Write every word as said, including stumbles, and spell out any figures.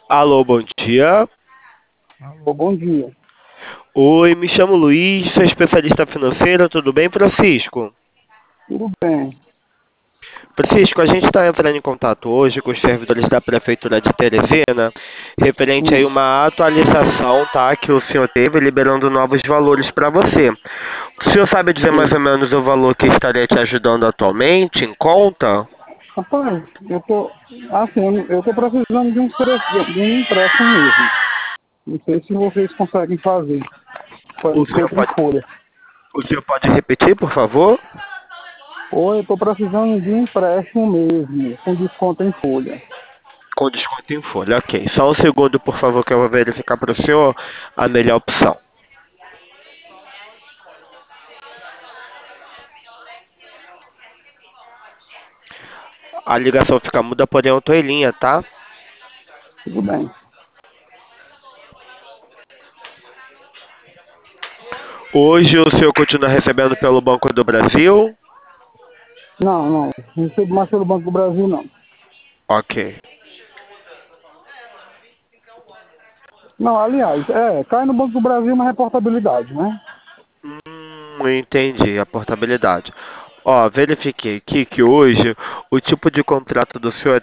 Alô, bom dia. Alô, bom dia. Oi, me chamo Luiz, sou especialista financeiro, tudo bem, Francisco? Tudo bem? Francisco, a gente está entrando em contato hoje com os servidores da Prefeitura de Teresina, referente aí Sim. uma atualização, tá, que o senhor teve, liberando novos valores para você. O senhor sabe dizer mais Sim. ou menos o valor que estaria te ajudando atualmente, em conta? Rapaz, eu tô. Assim, eu eu tô precisando de um, cre- de um empréstimo mesmo. Não sei se vocês conseguem fazer. Com O senhor desconto em pode, folha. o senhor pode repetir, por favor? Ou eu tô precisando de um empréstimo mesmo, com desconto em folha. Com desconto em folha, ok. Só um segundo, por favor, que eu vou verificar para o senhor a melhor opção. A ligação fica muda, porém eu tô em linha, tá? Tudo bem. Hoje o senhor continua recebendo pelo Banco do Brasil? Não, não. Não recebo mais pelo Banco do Brasil, não. Ok. Não, aliás, é, cai no Banco do Brasil uma reportabilidade, né? Hum, entendi a portabilidade. Ó, verifiquei aqui que hoje o tipo de contrato do senhor é